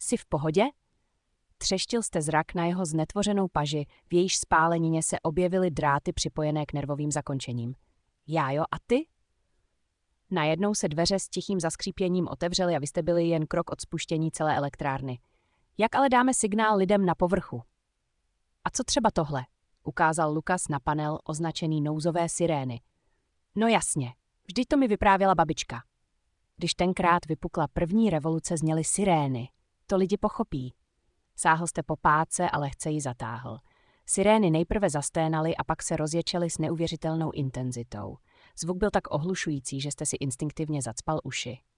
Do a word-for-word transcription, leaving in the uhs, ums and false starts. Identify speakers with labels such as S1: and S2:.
S1: Jsi v pohodě? Třeštil jste zrak na jeho znetvořenou paži, v jejíž spálenině se objevily dráty připojené k nervovým zakončením. Já jo, a ty? Najednou se dveře s tichým zaskřípěním otevřely a vy jste byli jen krok od spuštění celé elektrárny. Jak ale dáme signál lidem na povrchu? A co třeba tohle? Ukázal Lukas na panel označený nouzové sirény. No jasně, vždyť to mi vyprávěla babička. Když tenkrát vypukla první revoluce, zněly sirény. To lidi pochopí. Sáhl jste po páce a lehce ji zatáhl. Sirény nejprve zasténaly a pak se rozječely s neuvěřitelnou intenzitou. Zvuk byl tak ohlušující, že jste si instinktivně zacpal uši.